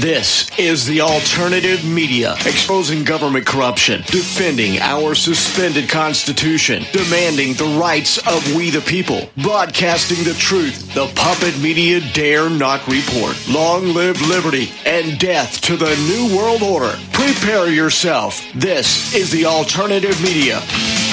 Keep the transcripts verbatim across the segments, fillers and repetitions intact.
This is the alternative media, exposing government corruption, defending our suspended constitution, demanding the rights of we the people, broadcasting the truth. The puppet media dare not report. Long live liberty and death to the new world order. Prepare yourself. This is the alternative media.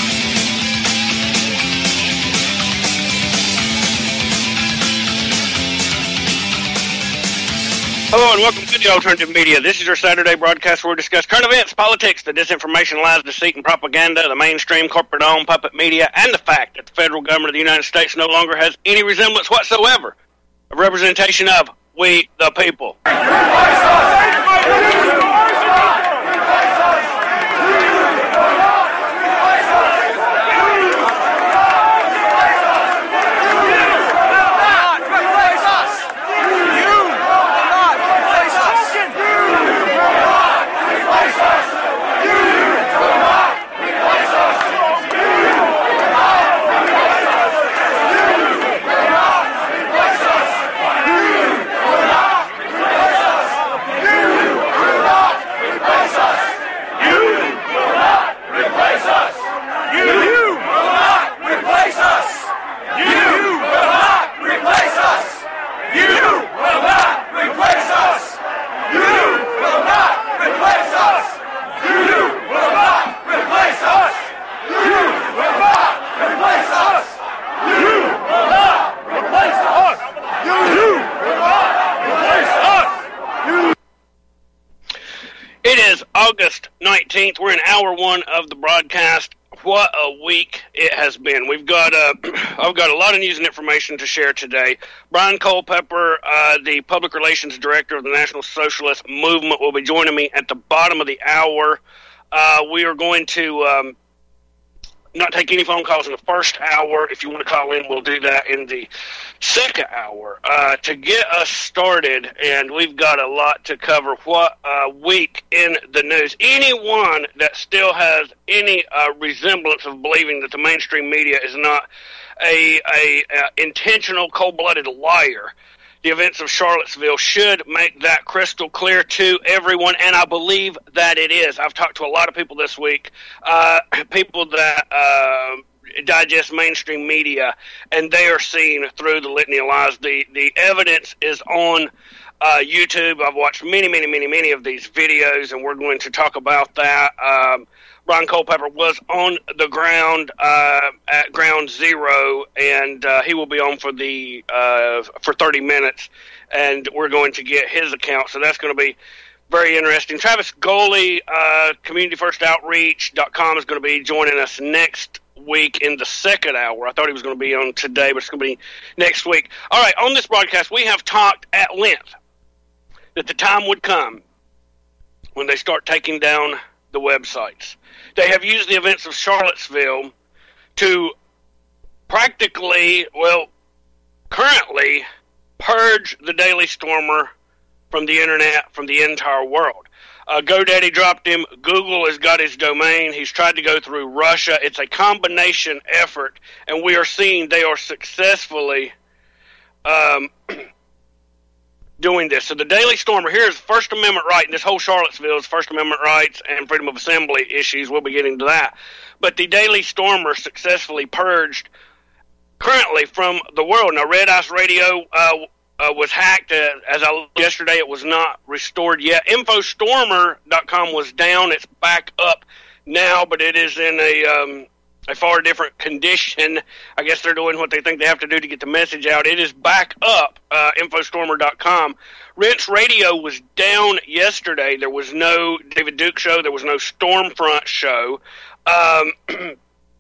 Hello and welcome to the Alternative Media. This is your Saturday broadcast where we discuss current events, politics, the disinformation, lies, deceit, and propaganda, the mainstream corporate-owned puppet media, and the fact that the federal government of the United States no longer has any resemblance whatsoever of representation of we the people. August nineteenth, we're in hour one of the broadcast. What a week it has been. We've got uh, I've got a lot of news and information to share today. Brian Culpepper, uh, the Public Relations Director of the National Socialist Movement, will be joining me at the bottom of the hour. Uh, we are going to um, not take any phone calls in the first hour. If you want to call in, we'll do that in the second hour. Uh, to get us started, and we've got a lot to cover. What a week in the news. Anyone that still has any uh, resemblance of believing that the mainstream media is not a, a, a intentional, cold-blooded liar, the events of Charlottesville should make that crystal clear to everyone, and I believe that it is. I've talked to a lot of people this week, uh, people that uh, digest mainstream media, and they are seeing through the litany of lies. The, the evidence is on uh, YouTube. I've watched many, many, many, many of these videos, and we're going to talk about that. Um, Brian Culpepper was on the ground uh, at Ground Zero, and uh, he will be on for the uh, for thirty minutes, and we're going to get his account. So that's going to be very interesting. Travis Goley, uh, community first outreach dot com, is going to be joining us next week in the second hour. I thought he was going to be on today, but it's going to be next week. All right, on this broadcast, we have talked at length that the time would come when they start taking down the websites. They have used the events of Charlottesville to practically, well, currently purge the Daily Stormer from the internet, from the entire world. Uh, GoDaddy dropped him. Google has got his domain. He's tried to go through Russia. It's a combination effort, and we are seeing they are successfully um, doing this. So the Daily Stormer, here's First Amendment right, and this whole Charlottesville is First Amendment rights and freedom of assembly issues. We'll be getting to that. But the Daily Stormer successfully purged currently from the world. Now, Red Ice Radio uh, uh, was hacked. Uh, as I looked yesterday, it was not restored yet. Infostormer dot com was down. It's back up now, but it is in a... Um, a far different condition. I guess they're doing what they think they have to do to get the message out. It is back up, uh, Infostormer dot com. Rense Radio was down yesterday. There was no David Duke show. There was no Stormfront show. Um,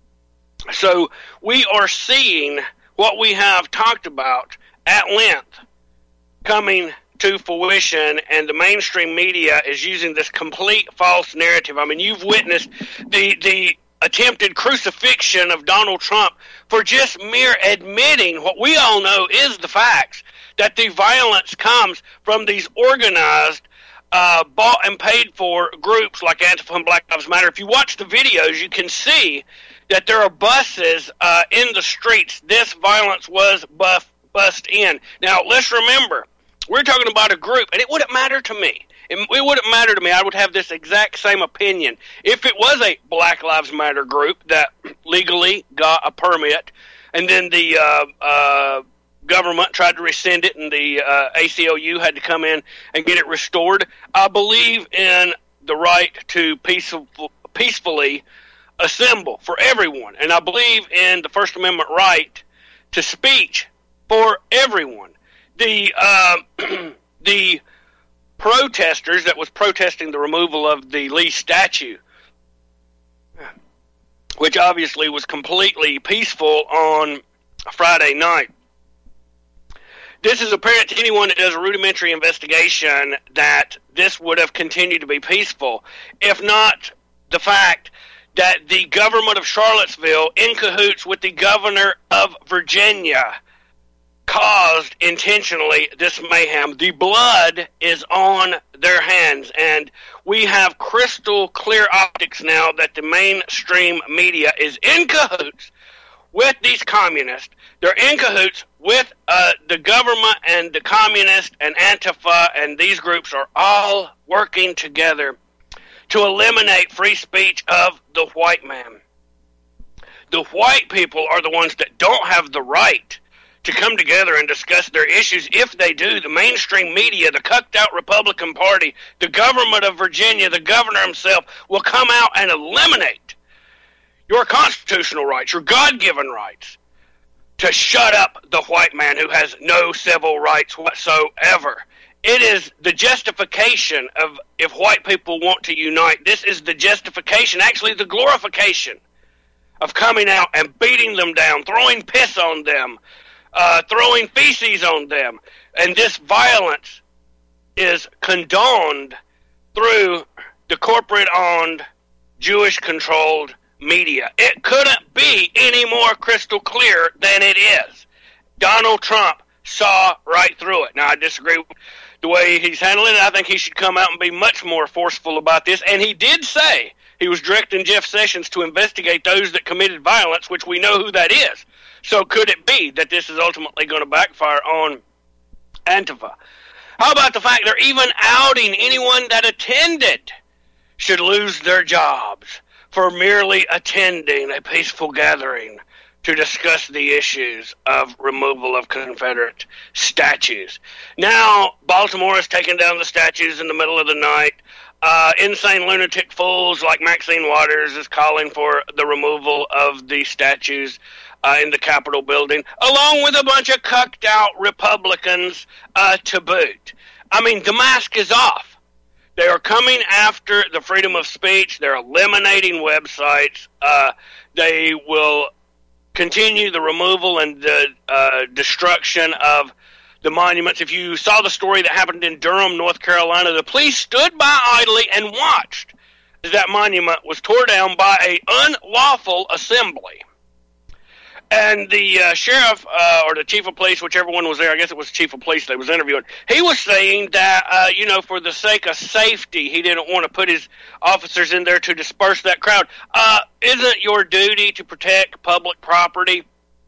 so we are seeing what we have talked about at length coming to fruition, and the mainstream media is using this complete false narrative. I mean, you've witnessed the the attempted crucifixion of Donald Trump for just mere admitting what we all know is the facts, that the violence comes from these organized, uh, bought and paid for groups like Antifa and Black Lives Matter. If you watch the videos, you can see that there are buses uh, in the streets. This violence was buff, bust in. Now, let's remember, We're talking about a group, and it wouldn't matter to me. It, it wouldn't matter to me. I would have this exact same opinion if it was a Black Lives Matter group that legally got a permit, and then the uh, uh, government tried to rescind it, and the uh, A C L U had to come in and get it restored. I believe in the right to peaceful, peacefully assemble for everyone, and I believe in the First Amendment right to speech for everyone. The uh, the protesters that was protesting the removal of the Lee statue, which obviously was completely peaceful on Friday night. This is apparent to anyone that does a rudimentary investigation that this would have continued to be peaceful, if not the fact that the government of Charlottesville, in cahoots with the governor of Virginia, caused intentionally this mayhem. The blood is on their hands, and we have crystal clear optics now that the mainstream media is in cahoots with these communists. They're in cahoots with uh, the government and the communists and Antifa, and these groups are all working together to eliminate free speech of the white man. The white people are the ones that don't have the right to come together and discuss their issues. If they do, the mainstream media, the cucked-out Republican Party, the government of Virginia, the governor himself will come out and eliminate your constitutional rights, your God-given rights, to shut up the white man who has no civil rights whatsoever. It is the justification of, if white people want to unite, this is the justification, actually the glorification of coming out and beating them down, throwing piss on them, Uh, throwing feces on them. And this violence is condoned through the corporate-owned, Jewish-controlled media. It couldn't be any more crystal clear than it is. Donald Trump saw right through it. Now, I disagree with the way he's handling it. I think he should come out and be much more forceful about this. And he did say he was directing Jeff Sessions to investigate those that committed violence, which we know who that is. So could it be that this is ultimately going to backfire on Antifa? How about the fact they're even outing anyone that attended should lose their jobs for merely attending a peaceful gathering to discuss the issues of removal of Confederate statues. Now, Baltimore has taken down the statues in the middle of the night. Uh, insane lunatic fools like Maxine Waters is calling for the removal of the statues Uh, in the Capitol building, along with a bunch of cucked-out Republicans uh, to boot. I mean, the mask is off. They are coming after the freedom of speech. They're eliminating websites. Uh, they will continue the removal and the uh, destruction of the monuments. If you saw the story that happened in Durham, North Carolina, the police stood by idly and watched as that monument was tore down by an unlawful assembly. And the uh, sheriff, uh, or the chief of police, whichever one was there, I guess it was the chief of police they was interviewing, he was saying that, uh, you know, for the sake of safety, he didn't want to put his officers in there to disperse that crowd. Uh, isn't your duty to protect public property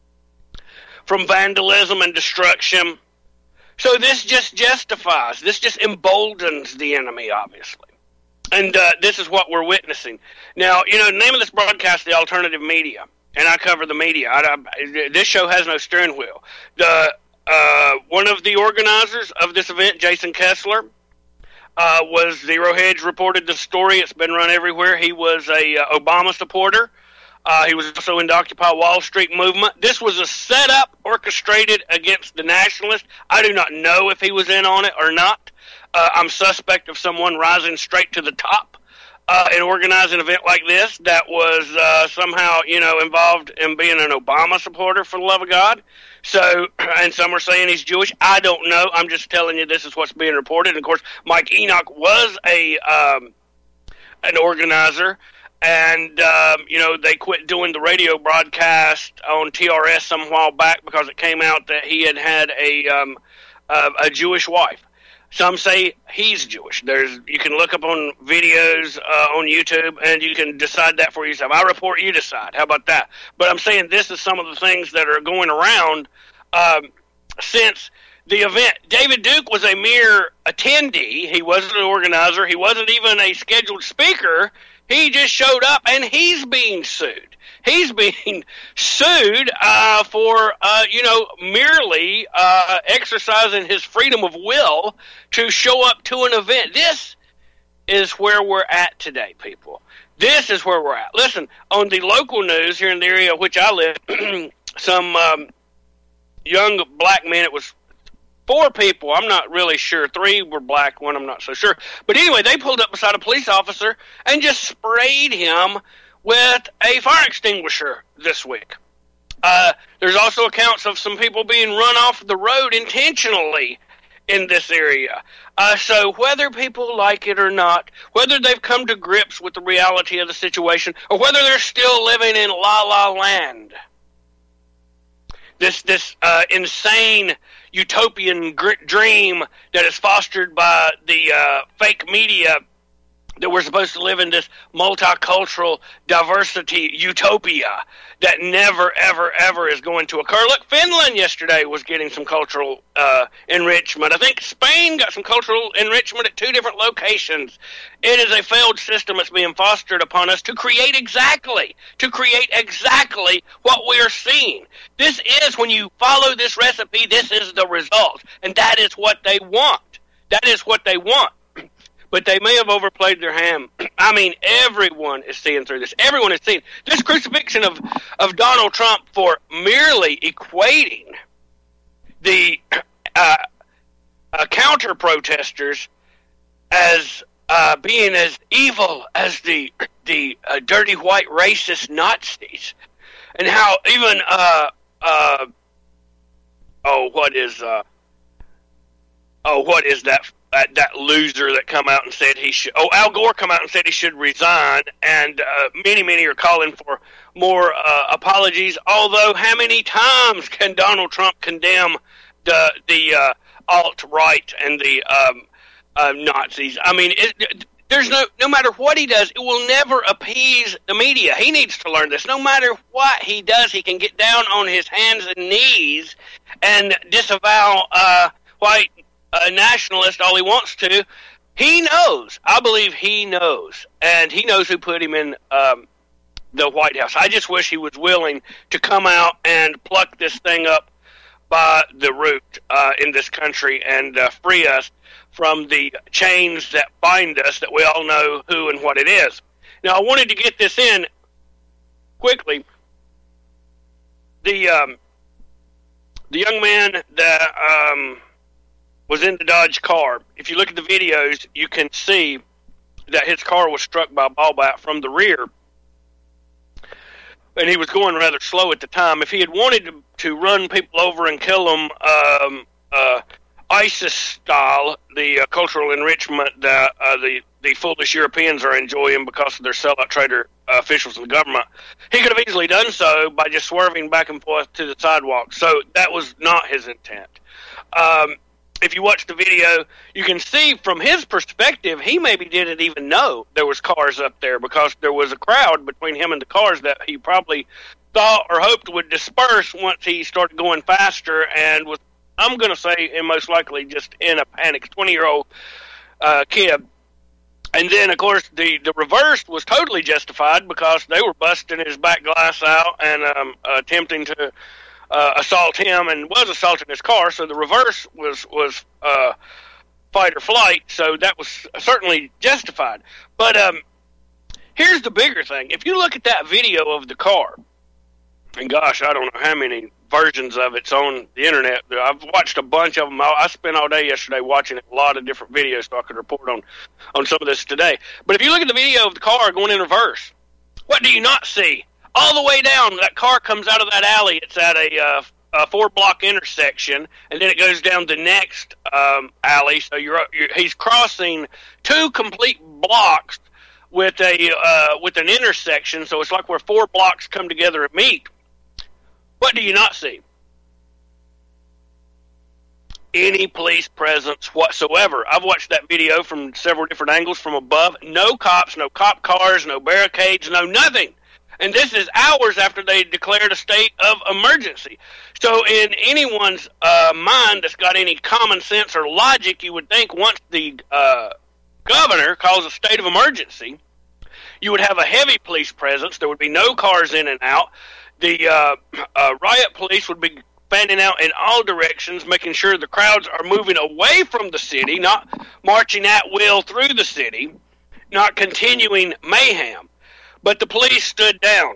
from vandalism and destruction? So this just justifies, this just emboldens the enemy, obviously. And uh, this is what we're witnessing. Now, you know, the name of this broadcast, The Alternative Media. And I cover the media. I, I, this show has no steering wheel. The uh, one of the organizers of this event, Jason Kessler, uh, was Zero Hedge reported the story. It's been run everywhere. He was a uh, Obama supporter. Uh, he was also in the Occupy Wall Street movement. This was a setup orchestrated against the nationalists. I do not know if he was in on it or not. Uh, I'm suspect of someone rising straight to the top Uh, and organize an event like this that was uh, somehow, you know, involved in being an Obama supporter, for the love of God. So, and some are saying he's Jewish. I don't know. I'm just telling you this is what's being reported. And, of course, Mike Enoch was a um, an organizer, and, um, you know, they quit doing the radio broadcast on T R S some while back because it came out that he had had a, um, uh, a Jewish wife. Some say he's Jewish. There's you can look up on videos uh, on YouTube, and you can decide that for yourself. I report, you decide. How about that? But I'm saying this is some of the things that are going around um, since the event. David Duke was a mere attendee. He wasn't an organizer. He wasn't even a scheduled speaker. He just showed up, and he's being sued. He's being sued uh, for, uh, you know, merely uh, exercising his freedom of will to show up to an event. This is where we're at today, people. This is where we're at. Listen, on the local news here in the area in which I live, some um, young black men, it was four people, I'm not really sure. Three were black, one I'm not so sure. But anyway, they pulled up beside a police officer and just sprayed him with a fire extinguisher this week. Uh, there's also accounts of some people being run off the road intentionally in this area. Uh, so whether people like it or not, whether they've come to grips with the reality of the situation, or whether they're still living in La La Land, this this uh, insane utopian gr- dream that is fostered by the uh, fake media, that we're supposed to live in this multicultural diversity utopia that never, ever, ever is going to occur. Look, Finland yesterday was getting some cultural uh, enrichment. I think Spain got some cultural enrichment at two different locations. It is a failed system that's being fostered upon us to create exactly, to create exactly what we are seeing. This is, when you follow this recipe, this is the result. And that is what they want. That is what they want. But they may have overplayed their hand. I mean, everyone is seeing through this. Everyone is seeing this crucifixion of, of Donald Trump for merely equating the uh, uh, counter-protesters as uh, being as evil as the the uh, dirty white racist Nazis, and how even uh, uh, oh, what is uh, oh, what is that? Uh, that loser that come out and said he should, oh, Al Gore come out and said he should resign, and uh, many, many are calling for more uh, apologies, although how many times can Donald Trump condemn the the uh, alt-right and the um, uh, Nazis? I mean, it, there's no, no matter what he does, it will never appease the media. He needs to learn this. No matter what he does, he can get down on his hands and knees and disavow uh, white a nationalist all he wants to. He knows. I believe he knows. And he knows who put him in um, the White House. I just wish he was willing to come out and pluck this thing up by the root uh, in this country and uh, free us from the chains that bind us, that we all know who and what it is. Now, I wanted to get this in quickly. The, um, the young man that... Um, was in the Dodge car. If you look at the videos, you can see that his car was struck by a ball bat from the rear, and he was going rather slow at the time. If he had wanted to, to run people over and kill them um, uh, ISIS style, the uh, cultural enrichment that uh, the, the foolish Europeans are enjoying because of their sellout trader uh, officials in the government, he could have easily done so by just swerving back and forth to the sidewalk. So that was not his intent. Um, If you watch the video, you can see from his perspective, he maybe didn't even know there was cars up there because there was a crowd between him and the cars that he probably thought or hoped would disperse once he started going faster and was, I'm going to say, and most likely just in a panic, twenty-year-old uh, kid. And then, of course, the, the reverse was totally justified because they were busting his back glass out and um, attempting to Uh, assault him, and was assaulting his car, so the reverse was was uh, fight or flight, so that was certainly justified. But um, here's the bigger thing. If you look at that video of the car, and gosh, I don't know how many versions of it's on the internet. I've watched a bunch of them. I spent all day yesterday watching a lot of different videos so I could report on, on some of this today. But if you look at the video of the car going in reverse, what do you not see? All the way down, that car comes out of that alley. It's at a, uh, a four-block intersection, and then it goes down the next um, alley. So you're, you're he's crossing two complete blocks with a uh, with an intersection. So it's like where four blocks come together and meet. What do you not see? Any police presence whatsoever. I've watched that video from several different angles from above. No cops, no cop cars, no barricades, no nothing. And this is hours after they declared a state of emergency. So in anyone's uh, mind that's got any common sense or logic, you would think once the uh, governor calls a state of emergency, you would have a heavy police presence. There would be no cars in and out. The uh, uh, riot police would be fanning out in all directions, making sure the crowds are moving away from the city, not marching at will through the city, not continuing mayhem. But the police stood down.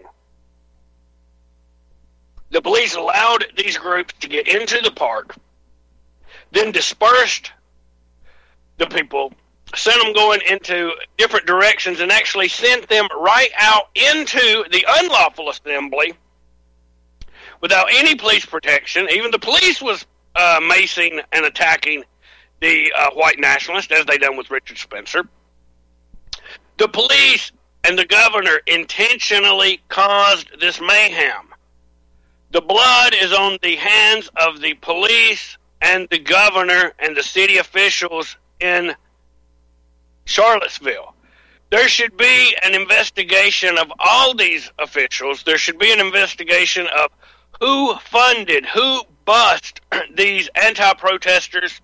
The police allowed these groups to get into the park, then dispersed the people, sent them going into different directions, and actually sent them right out into the unlawful assembly without any police protection. Even the police was uh, macing and attacking the uh, white nationalists, as they done with Richard Spencer. The police and the governor intentionally caused this mayhem. The blood is on the hands of the police and the governor and the city officials in Charlottesville. There should be an investigation of all these officials. There should be an investigation of who funded, who bussed these anti-protesters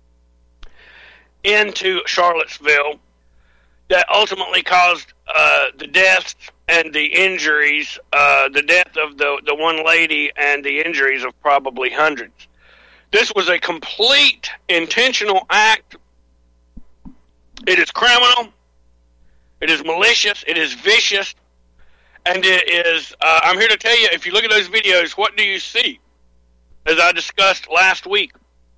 into Charlottesville that ultimately caused uh, the deaths and the injuries, uh, the death of the, the one lady and the injuries of probably hundreds. This was a complete intentional act. It is criminal. It is malicious. It is vicious. And it is, uh, I'm here to tell you, if you look at those videos, what do you see? As I discussed last week,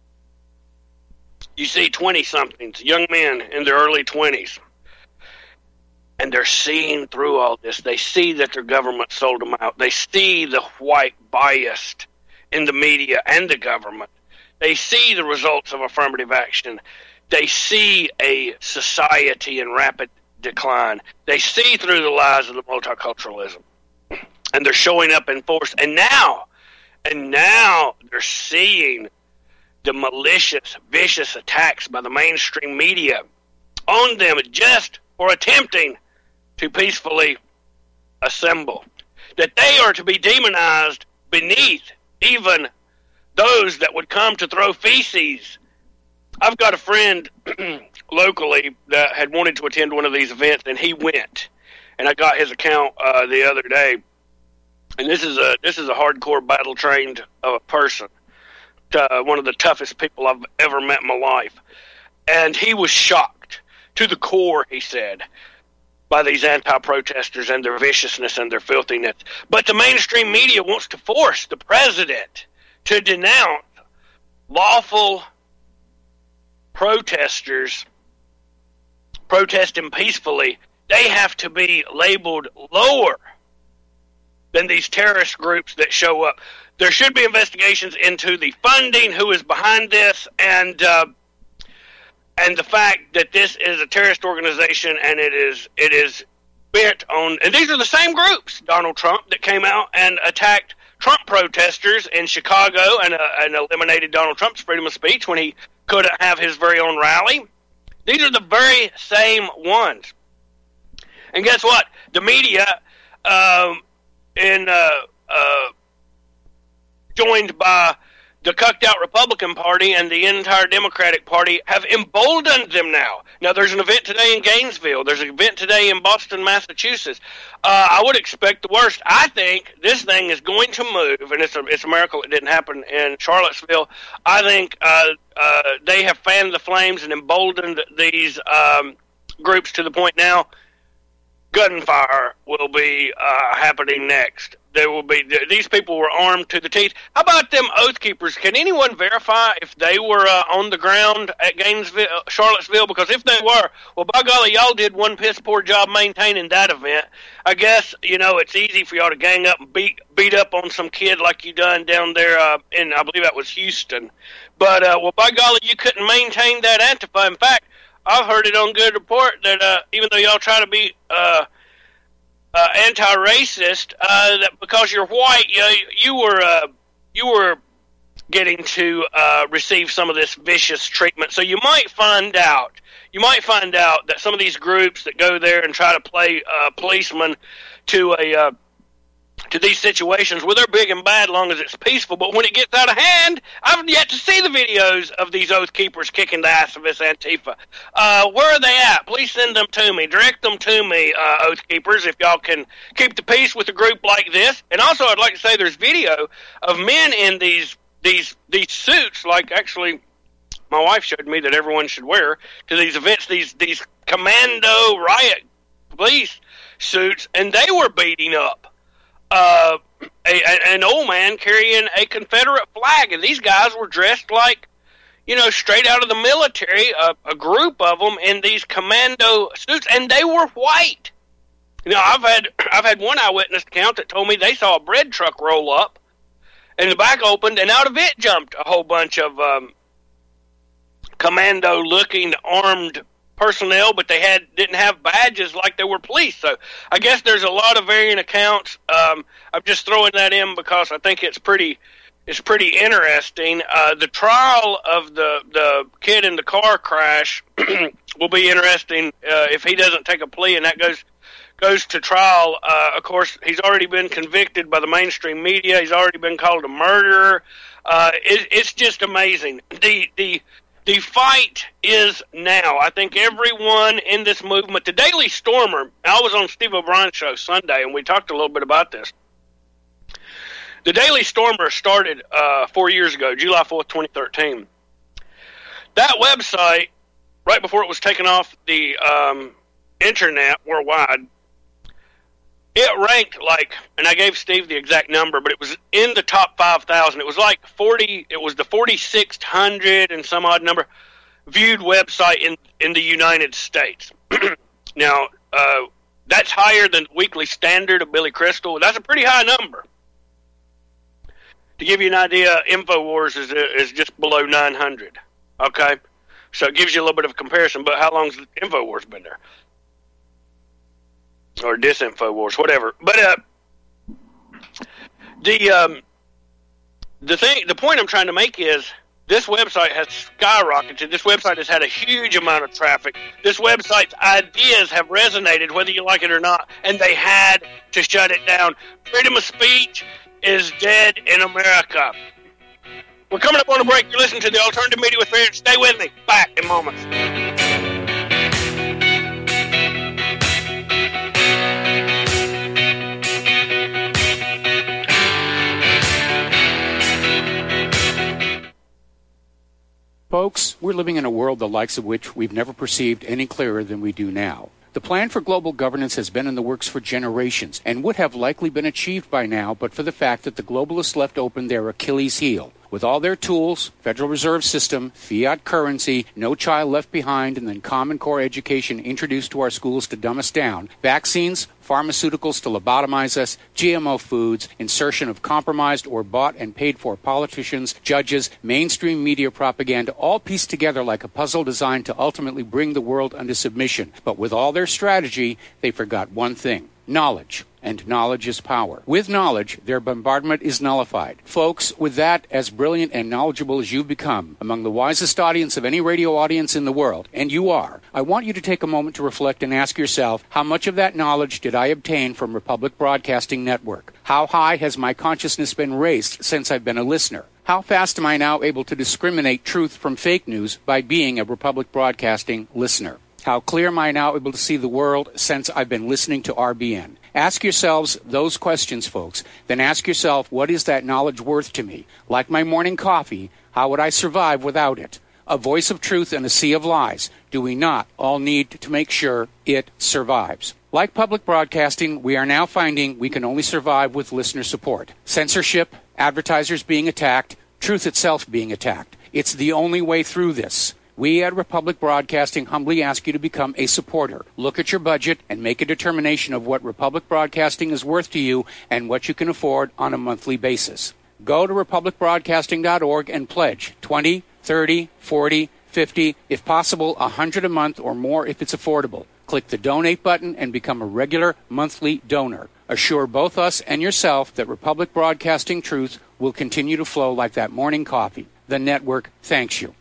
you see twenty-somethings, young men in their early twenties. And they're seeing through all this. They see that their government sold them out. They see the white bias in the media and the government. They see the results of affirmative action. They see a society in rapid decline. They see through the lies of the multiculturalism. And they're showing up in force. And now, and now they're seeing the malicious, vicious attacks by the mainstream media on them just for attempting to peacefully assemble. That they are to be demonized beneath even those that would come to throw feces. I've got a friend locally that had wanted to attend one of these events, and he went. And I got his account uh, the other day. And this is a this is a hardcore battle trained uh, person, uh, one of the toughest people I've ever met in my life. And he was shocked to the core, he said, by these anti-protesters and their viciousness and their filthiness. But the mainstream media wants to force the president to denounce lawful protesters protesting peacefully. They have to be labeled lower than these terrorist groups that show up. There should be investigations into the funding, who is behind this, and uh, and the fact that this is a terrorist organization, and it is it is bent on. And these are the same groups, Donald Trump, that came out and attacked Trump protesters in Chicago and, uh, and eliminated Donald Trump's freedom of speech when he couldn't have his very own rally. These are the very same ones. And guess what? The media, um, in uh, uh, joined by the cucked-out Republican Party and the entire Democratic Party, have emboldened them now. Now, there's an event today in Gainesville. There's an event today in Boston, Massachusetts. Uh, I would expect the worst. I think this thing is going to move, and it's a, it's a miracle it didn't happen in Charlottesville. I think uh, uh, they have fanned the flames and emboldened these um, groups to the point now gunfire will be uh, happening next. There will be, these people were armed to the teeth. How about them Oath Keepers? Can anyone verify if they were uh, on the ground at Gainesville, Charlottesville? Because if they were, well, by golly, y'all did one piss poor job maintaining that event. I guess, you know, it's easy for y'all to gang up and beat beat up on some kid like you done down there uh, in, I believe that was Houston. But, uh, well, by golly, you couldn't maintain that Antifa. In fact, I've heard it on good report that uh, even though y'all try to be uh, uh, anti-racist, uh, that because you're white, you, you were uh, you were getting to uh, receive some of this vicious treatment. So you might find out, you might find out that some of these groups that go there and try to play uh, policeman to a uh, to these situations where they're big and bad long as it's peaceful. But when it gets out of hand, I've yet to see the videos of these Oath Keepers kicking the ass of this Antifa. Uh, where are they at? Please send them to me. Direct them to me, uh, Oath Keepers, if y'all can keep the peace with a group like this. And also, I'd like to say there's video of men in these these these suits, like actually my wife showed me that everyone should wear to these events, these these commando riot police suits, and they were beating up uh, a, a, an old man carrying a Confederate flag, and these guys were dressed like, you know, straight out of the military, a, a group of them in these commando suits, and they were white. You know, I've had I've had one eyewitness account that told me they saw a bread truck roll up, and the back opened, and out of it jumped a whole bunch of um, commando-looking armed personnel, but they had didn't have badges like they were police. So I guess there's a lot of varying accounts. Um, I'm just throwing that in because I think it's pretty it's pretty interesting. Uh, the trial of the the kid in the car crash will be interesting uh, if he doesn't take a plea, and that goes goes to trial. Uh, of course, he's already been convicted by the mainstream media. He's already been called a murderer. Uh, it, it's just amazing. The the The fight is now. I think everyone in this movement, the Daily Stormer, I was on Steve O'Brien's show Sunday, and we talked a little bit about this. The Daily Stormer started uh, four years ago, July fourth, twenty thirteen. That website, right before it was taken off the um, internet worldwide, it ranked like, and I gave Steve the exact number, but it was in the top five thousand. It was like forty, it was the forty-six hundred and some odd number viewed website in, in the United States. Now, uh, that's higher than Weekly Standard of Billy Crystal. That's a pretty high number. To give you an idea, InfoWars is, is just below nine hundred. Okay? So it gives you a little bit of a comparison, but how long's InfoWars been there? Or Disinfowars, whatever. But uh, the um, the thing, the point I'm trying to make is this website has skyrocketed. This website has had a huge amount of traffic. This website's ideas have resonated, whether you like it or not, and they had to shut it down. Freedom of speech is dead in America. We're coming up on a break. You're listening to the Alternative Media with Ferret. Stay with me. Back in moments. Folks, we're living in a world the likes of which we've never perceived any clearer than we do now. The plan for global governance has been in the works for generations and would have likely been achieved by now but for the fact that the globalists left open their Achilles heel. With all their tools, Federal Reserve System, fiat currency, no child left behind, and then Common Core education introduced to our schools to dumb us down, vaccines, pharmaceuticals to lobotomize us, G M O foods, insertion of compromised or bought and paid for politicians, judges, mainstream media propaganda, all pieced together like a puzzle designed to ultimately bring the world under submission. But with all their strategy, they forgot one thing: knowledge. And knowledge is power. With knowledge, their bombardment is nullified. Folks, with that, as brilliant and knowledgeable as you've become, among the wisest audience of any radio audience in the world, and you are, I want you to take a moment to reflect and ask yourself, how much of that knowledge did I obtain from Republic Broadcasting Network? How high has my consciousness been raised since I've been a listener? How fast am I now able to discriminate truth from fake news by being a Republic Broadcasting listener? How clear am I now able to see the world since I've been listening to R B N? Ask yourselves those questions, folks. Then ask yourself, what is that knowledge worth to me? Like my morning coffee, how would I survive without it? A voice of truth in a sea of lies. Do we not all need to make sure it survives? Like public broadcasting, we are now finding we can only survive with listener support. Censorship, advertisers being attacked, truth itself being attacked. It's the only way through this. We at Republic Broadcasting humbly ask you to become a supporter. Look at your budget and make a determination of what Republic Broadcasting is worth to you and what you can afford on a monthly basis. Go to republic broadcasting dot org and pledge twenty, thirty, forty, fifty, if possible, one hundred a month or more if it's affordable. Click the donate button and become a regular monthly donor. Assure both us and yourself that Republic Broadcasting truth will continue to flow like that morning coffee. The network thanks you.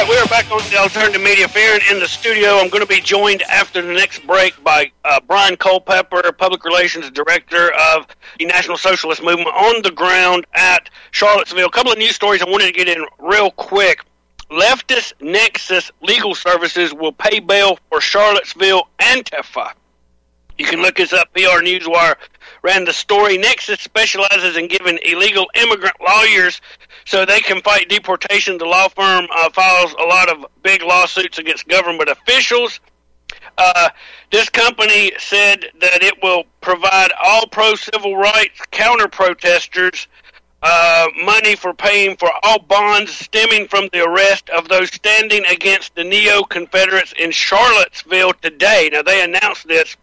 right, we are back on the Alternative Media Fair in the studio. I'm going to be joined after the next break by uh, Brian Culpepper, Public Relations Director of the National Socialist Movement, on the ground at Charlottesville. A couple of news stories I wanted to get in real quick. Leftist Nexus Legal Services will pay bail for Charlottesville Antifa. You can look this up. P R Newswire ran the story. Nexus specializes in giving illegal immigrant lawyers so they can fight deportation. The law firm uh, files a lot of big lawsuits against government officials. Uh, this company said that it will provide all pro-civil rights counter-protesters uh, money for paying for all bonds stemming from the arrest of those standing against the neo-Confederates in Charlottesville today. Now, they announced this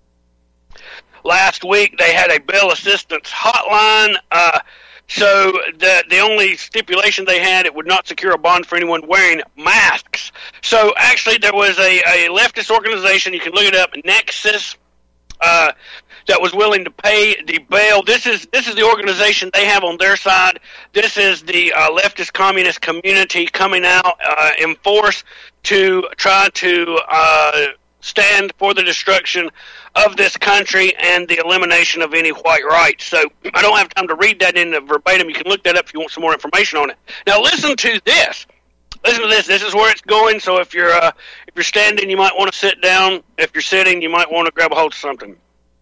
last week. They had a bail assistance hotline. Uh, so the the only stipulation they had, it would not secure a bond for anyone wearing masks. So actually there was a, a leftist organization, you can look it up, Nexus, uh, that was willing to pay the bail. This is this is the organization they have on their side. This is the uh, leftist communist community coming out uh, in force to try to uh, stand for the destruction of this country and the elimination of any white rights. So I don't have time to read that in the verbatim. You can look that up if you want some more information on it. Now listen to this. Listen to this. This is where it's going. So if you're uh, if you're standing, you might want to sit down. If you're sitting, you might want to grab a hold of something.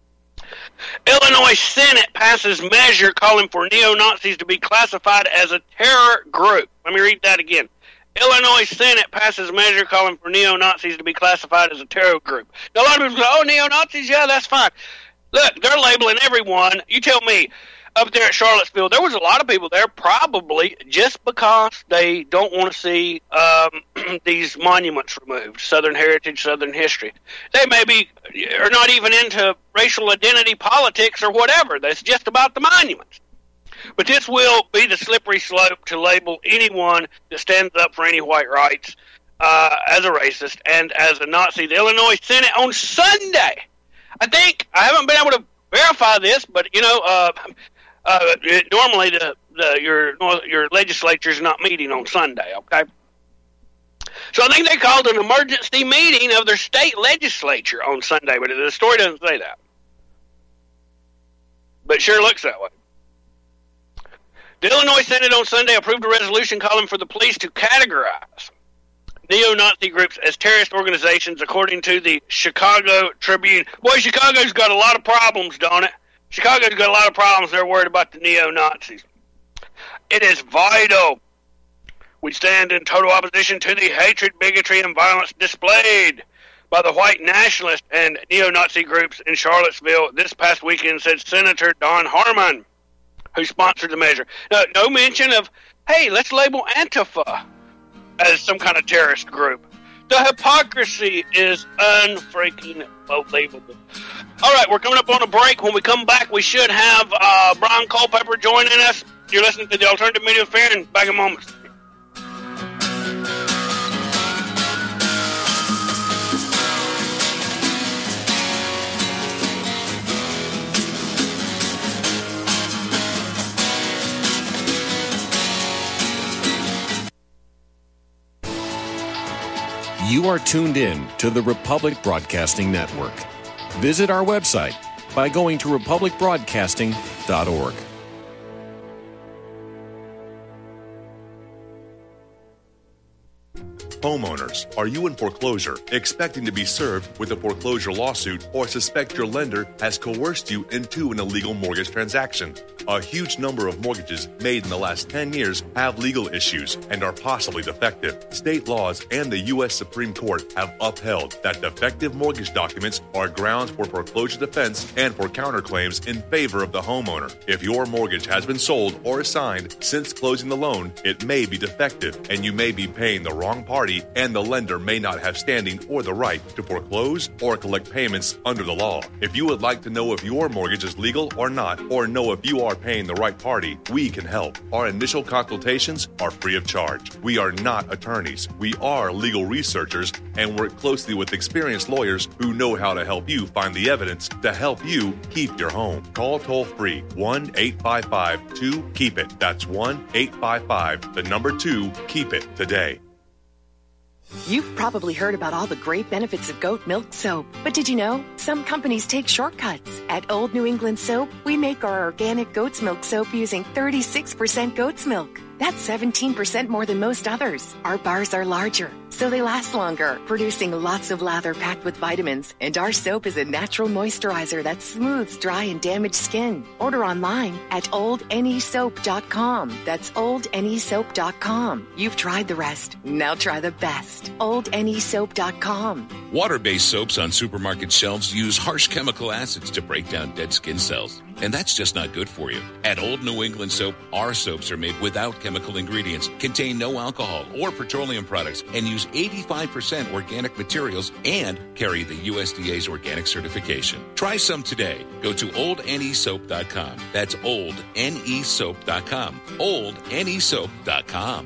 Illinois Senate passes measure calling for neo-Nazis to be classified as a terror group. Let me read that again. Illinois Senate passes measure calling for neo-Nazis to be classified as a terror group. Now, a lot of people go, oh, neo-Nazis, yeah, that's fine. Look, they're labeling everyone. You tell me, up there at Charlottesville, there was a lot of people there probably just because they don't want to see um, these monuments removed, Southern heritage, Southern history. They maybe are not even into racial identity politics or whatever. That's just about the monuments. But this will be the slippery slope to label anyone that stands up for any white rights uh, as a racist and as a Nazi. The Illinois Senate on Sunday, I think, I haven't been able to verify this, but, you know, uh, uh, it, normally the, the your your legislature is not meeting on Sunday, okay? So I think they called an emergency meeting of their state legislature on Sunday, but the story doesn't say that. But it sure looks that way. The Illinois Senate on Sunday approved a resolution calling for the police to categorize neo-Nazi groups as terrorist organizations, according to the Chicago Tribune. Boy, Chicago's got a lot of problems, don't it? Chicago's got a lot of problems. They're worried about the neo-Nazis. It is vital we stand in total opposition to the hatred, bigotry, and violence displayed by the white nationalist and neo-Nazi groups in Charlottesville this past weekend, said Senator Don Harmon, who sponsored the measure. No, no mention of, hey, let's label Antifa as some kind of terrorist group. The hypocrisy is unfreaking believable. All right, we're coming up on a break. When we come back, we should have uh, Brian Culpepper joining us. You're listening to the Alternative Media Fair, and back in moments. You are tuned in to the Republic Broadcasting Network. Visit our website by going to republic broadcasting dot org. Homeowners, are you in foreclosure, expecting to be served with a foreclosure lawsuit, or suspect your lender has coerced you into an illegal mortgage transaction? A huge number of mortgages made in the last ten years have legal issues and are possibly defective. State laws and the U S Supreme Court have upheld that defective mortgage documents are grounds for foreclosure defense and for counterclaims in favor of the homeowner. If your mortgage has been sold or assigned since closing the loan, it may be defective and you may be paying the wrong party, and the lender may not have standing or the right to foreclose or collect payments under the law. If you would like to know if your mortgage is legal or not, or know if you are paying the right party, we can help. Our initial consultations are free of charge. We are not attorneys. We are legal researchers and work closely with experienced lawyers who know how to help you find the evidence to help you keep your home. Call toll-free one eight five five two keep it. That's one eight five five, the number two, keep it today. You've probably heard about all the great benefits of goat milk soap, but did you know some companies take shortcuts? At Old New England Soap, we make our organic goat's milk soap using thirty-six percent goat's milk. That's seventeen percent more than most others. Our bars are larger, so they last longer, producing lots of lather packed with vitamins. And our soap is a natural moisturizer that smooths dry and damaged skin. Order online at old n e soap dot com. That's old n e soap dot com. You've tried the rest. Now try the best. old n e soap dot com. Water-based soaps on supermarket shelves use harsh chemical acids to break down dead skin cells. And that's just not good for you. At Old New England Soap, our soaps are made without chemical ingredients, contain no alcohol or petroleum products, and use eighty-five percent organic materials and carry the U S D A's organic certification. Try some today. Go to old n e soap dot com. That's old n e soap dot com. old n e soap dot com.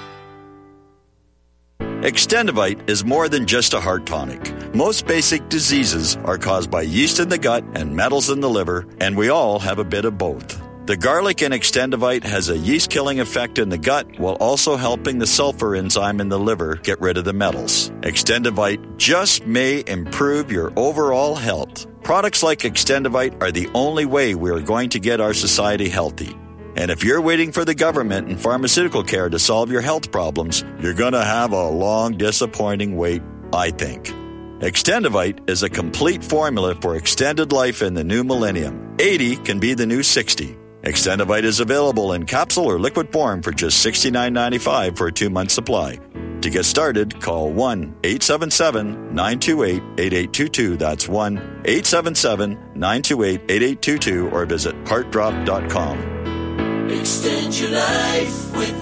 Extendivite is more than just a heart tonic. Most basic diseases are caused by yeast in the gut and metals in the liver, and we all have a bit of both. The garlic in Extendivite has a yeast-killing effect in the gut while also helping the sulfur enzyme in the liver get rid of the metals. Extendivite just may improve your overall health. Products like Extendivite are the only way we are going to get our society healthy. And if you're waiting for the government and pharmaceutical care to solve your health problems, you're going to have a long, disappointing wait, I think. Extendivite is a complete formula for extended life in the new millennium. eighty can be the new sixty. Extendivite is available in capsule or liquid form for just sixty-nine ninety-five for a two-month supply. To get started, call one eight seven seven, nine two eight, eight eight two two. That's one eight seven seven, nine two eight, eight eight two two or visit heart drop dot com. Extend your life with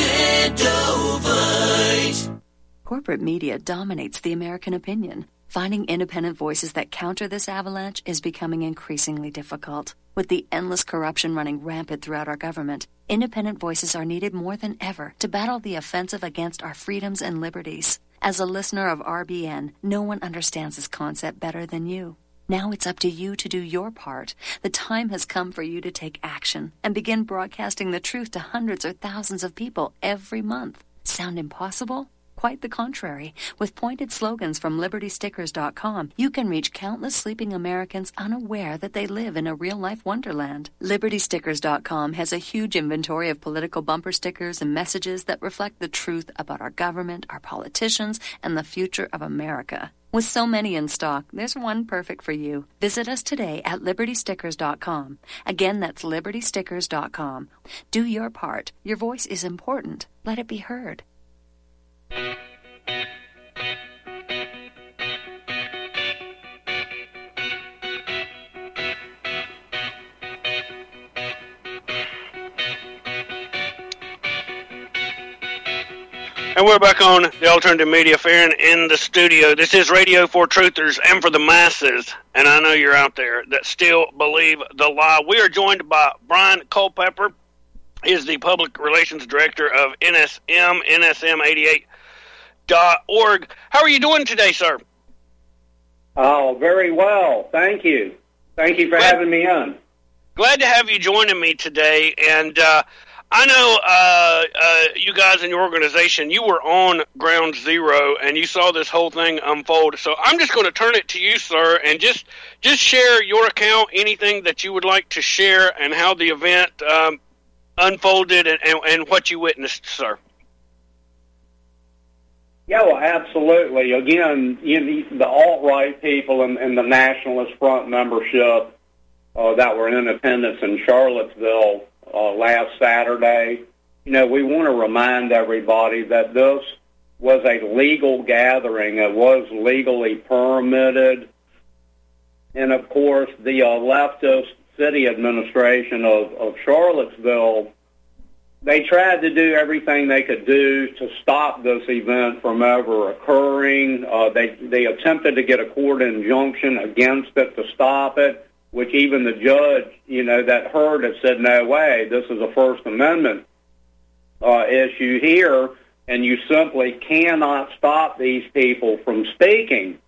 Extendovite. Corporate media dominates the American opinion. Finding independent voices that counter this avalanche is becoming increasingly difficult. With the endless corruption running rampant throughout our government, independent voices are needed more than ever to battle the offensive against our freedoms and liberties. As a listener of R B N, no one understands this concept better than you. Now it's up to you to do your part. The time has come for you to take action and begin broadcasting the truth to hundreds or thousands of people every month. Sound impossible? Quite the contrary. With pointed slogans from liberty stickers dot com, you can reach countless sleeping Americans unaware that they live in a real-life wonderland. liberty stickers dot com has a huge inventory of political bumper stickers and messages that reflect the truth about our government, our politicians, and the future of America. With so many in stock, there's one perfect for you. Visit us today at liberty stickers dot com. Again, that's liberty stickers dot com. Do your part. Your voice is important. Let it be heard. And we're back on the Alternative Media Fair in the studio. This is Radio for Truthers and for the masses, and I know you're out there that still believe the lie. We are joined by Brian Culpepper. He is the Public Relations Director of N S M, N S M eighty-eight dot org. How are you doing today, sir? Oh, very well. Thank you. Thank you for glad, having me on. Glad to have you joining me today, and uh, I know uh, uh, you guys in your organization, you were on ground zero, and you saw this whole thing unfold. So I'm just going to turn it to you, sir, and just just share your account, anything that you would like to share, and how the event um, unfolded and, and, and what you witnessed, sir. Yeah, well, absolutely. Again, you know, the alt-right people and, and the Nationalist Front membership uh, that were in attendance in Charlottesville Uh, last Saturday, you know, we want to remind everybody that this was a legal gathering. It was legally permitted. And, of course, the uh, leftist city administration of, of Charlottesville, they tried to do everything they could do to stop this event from ever occurring. Uh, they, they attempted to get a court injunction against it to stop it, which even the judge, you know, that heard it said, no way, this is a First Amendment uh, issue here, and you simply cannot stop these people from speaking.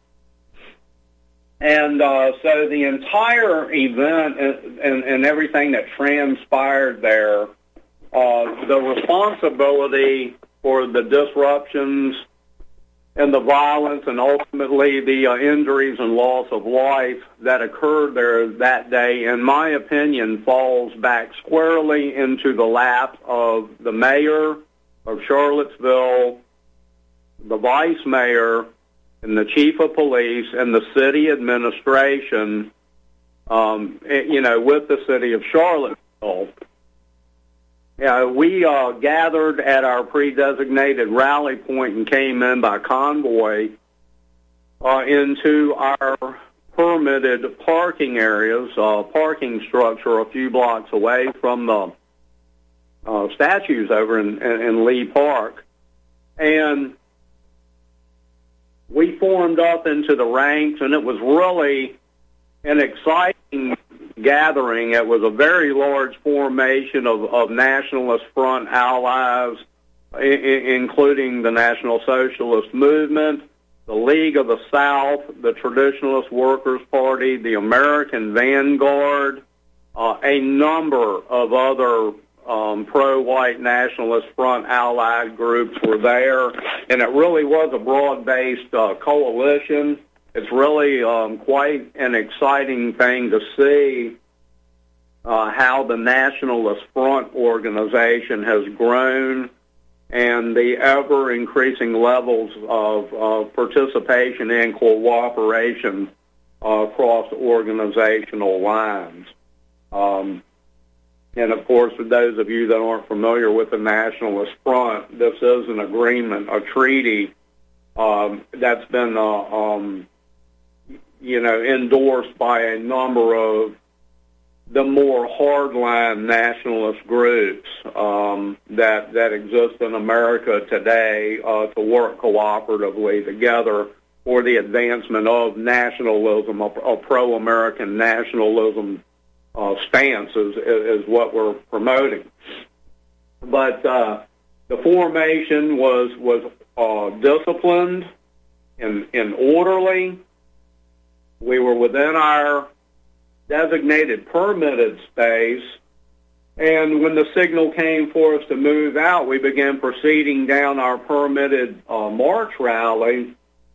And uh, so the entire event and, and, and everything that transpired there, uh, the responsibility for the disruptions and the violence and ultimately the uh, injuries and loss of life that occurred there that day, in my opinion, falls back squarely into the lap of the mayor of Charlottesville, the vice mayor, and the chief of police, and the city administration, um, you know, with the city of Charlottesville. Yeah, we uh, gathered at our pre-designated rally point and came in by convoy uh, into our permitted parking areas, uh, parking structure a few blocks away from the uh, statues over in, in, in Lee Park. And we formed up into the ranks, and it was really an exciting gathering. It was a very large formation of, of Nationalist Front allies, I- including the National Socialist Movement, the League of the South, the Traditionalist Workers' Party, the American Vanguard, uh, a number of other um, pro-white Nationalist Front allied groups were there, and it really was a broad-based uh, coalition. It's really um, quite an exciting thing to see uh, how the Nationalist Front organization has grown and the ever-increasing levels of uh, participation and cooperation uh, across organizational lines. Um, and, of course, for those of you that aren't familiar with the Nationalist Front, this is an agreement, a treaty um, that's been uh, um, you know, endorsed by a number of the more hardline nationalist groups um, that that exist in America today uh, to work cooperatively together for the advancement of nationalism, a, a pro-American nationalism uh, stance is, is what we're promoting. But uh, the formation was was uh, disciplined and, and orderly. We were within our designated permitted space, and when the signal came for us to move out, we began proceeding down our permitted uh, march rally,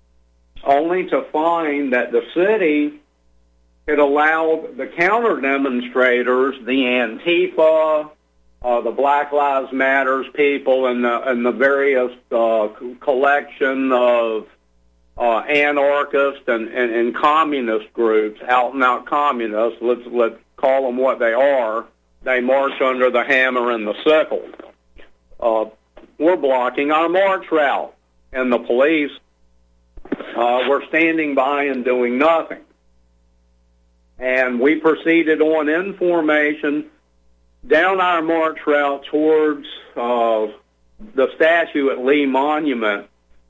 only to find that the city had allowed the counter-demonstrators, the Antifa, uh, the Black Lives Matters people, and the, and the various uh, collection of Uh, anarchist and, and, and communist groups, out-and-out communists, let's, let's call them what they are. They march under the hammer and the sickle. Uh, we're blocking our march route, and the police uh, were standing by and doing nothing. And we proceeded on in formation down our march route towards uh, the statue at Lee Monument.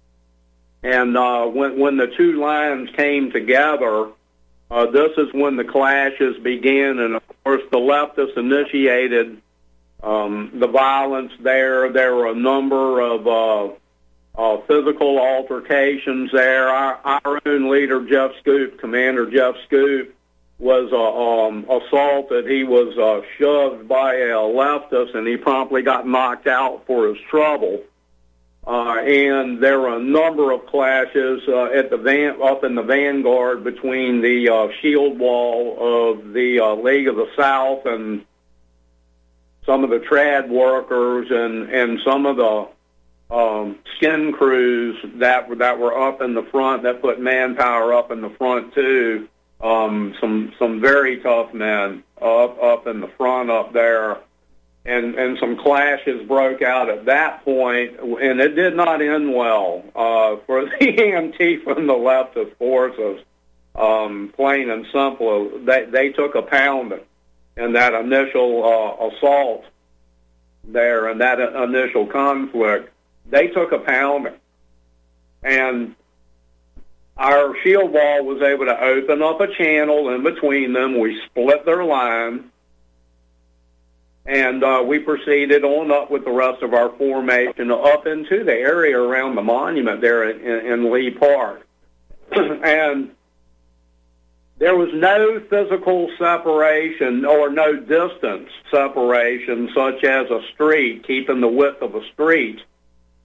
And uh, when, when the two lines came together, uh, this is when the clashes began. And, of course, the leftists initiated um, the violence there. There were a number of uh, uh, physical altercations there. Our, our own leader, Jeff Scoop, Commander Jeff Scoop, was uh, um, assaulted. He was uh, shoved by a leftist, and he promptly got knocked out for his trouble. Uh, and there were a number of clashes uh, at the van, up in the vanguard between the uh, shield wall of the uh, League of the South and some of the trad workers and, and some of the um, skin crews that that were up in the front, that put manpower up in the front too. Um, some some very tough men up up in the front up there. And, and some clashes broke out at that point, and it did not end well uh, for the Antifa and the leftist forces. Um, plain and simple, they, they took a pounding in that initial uh, assault there and that initial conflict. They took a pounding. And our shield wall was able to open up a channel in between them. We split their line. And uh, we proceeded on up with the rest of our formation up into the area around the monument there in, in, in Lee Park. And there was no physical separation or no distance separation, such as a street, keeping the width of a street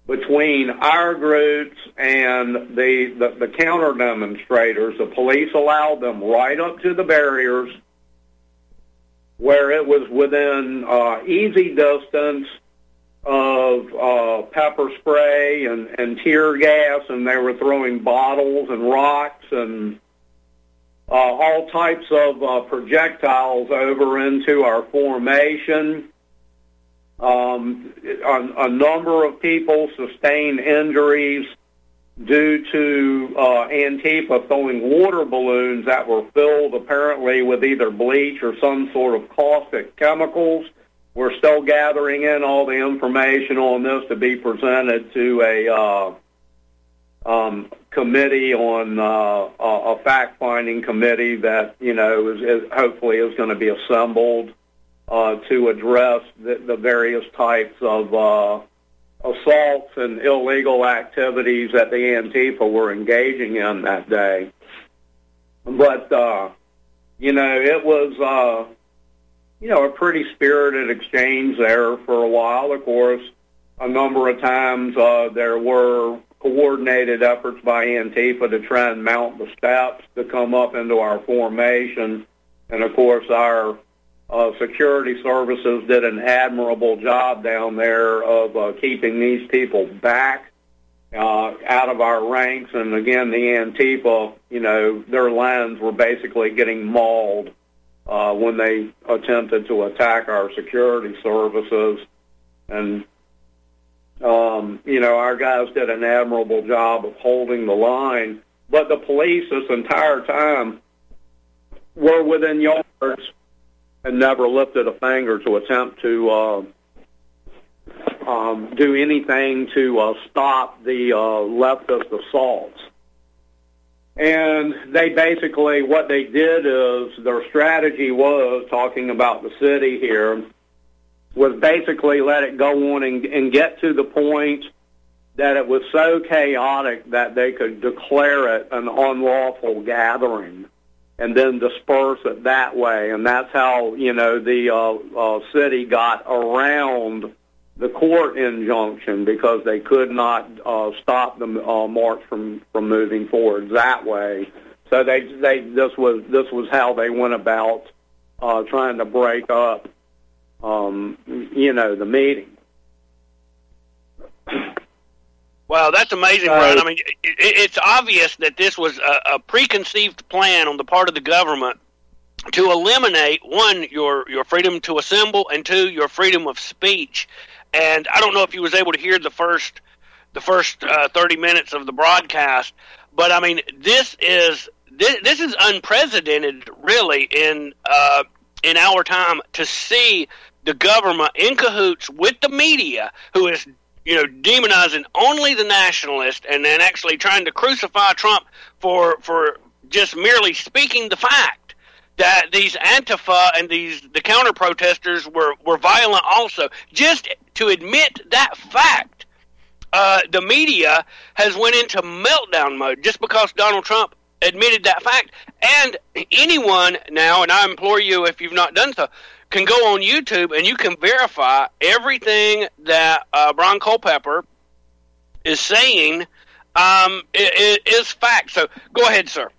between our groups and the, the, the counter demonstrators. The police allowed them right up to the barriers where it was within uh, easy distance of uh, pepper spray and, and tear gas, and they were throwing bottles and rocks and uh, all types of uh, projectiles over into our formation. Um, a, a number of people sustained injuries due to uh, Antifa throwing water balloons that were filled apparently with either bleach or some sort of caustic chemicals. We're still gathering in all the information on this to be presented to a uh, um, committee on uh, a fact-finding committee that, you know, is, is hopefully is going to be assembled uh, to address the, the various types of uh, assaults and illegal activities that the Antifa were engaging in that day. But, uh, you know, it was... Uh, you know, a pretty spirited exchange there for a while. Of course, a number of times uh, there were coordinated efforts by Antifa to try and mount the steps to come up into our formation. And, of course, our uh, security services did an admirable job down there of uh, keeping these people back uh, out of our ranks. And, again, the Antifa, you know, their lines were basically getting mauled Uh, when they attempted to attack our security services. And, um, you know, our guys did an admirable job of holding the line. But the police this entire time were within yards and never lifted a finger to attempt to uh, um, do anything to uh, stop the uh, leftist assaults. And they basically, what they did is, their strategy was, talking about the city here, was basically let it go on and, and get to the point that it was so chaotic that they could declare it an unlawful gathering and then disperse it that way. And that's how, you know, the uh, uh, city got around the court injunction, because they could not uh, stop the uh, march from, from moving forward that way. So they they this was this was how they went about uh, trying to break up, um, you know, the meeting. Wow, that's amazing, uh, Brian. I mean, it, it's obvious that this was a, a preconceived plan on the part of the government to eliminate, one, your your freedom to assemble, and two, your freedom of speech. And I don't know if you was able to hear the first the first uh, thirty minutes of the broadcast, but I mean, this is this, this is unprecedented, really, in uh, in our time, to see the government in cahoots with the media, who is, you know, demonizing only the nationalists, and then actually trying to crucify Trump for for just merely speaking the fact that these Antifa and these the counter protesters were, were violent also. Just to admit that fact, uh, the media has went into meltdown mode just because Donald Trump admitted that fact. And anyone now, and I implore you, if you've not done so, can go on YouTube and you can verify everything that uh, Brian Culpepper is saying um, is, is fact. So go ahead, sir.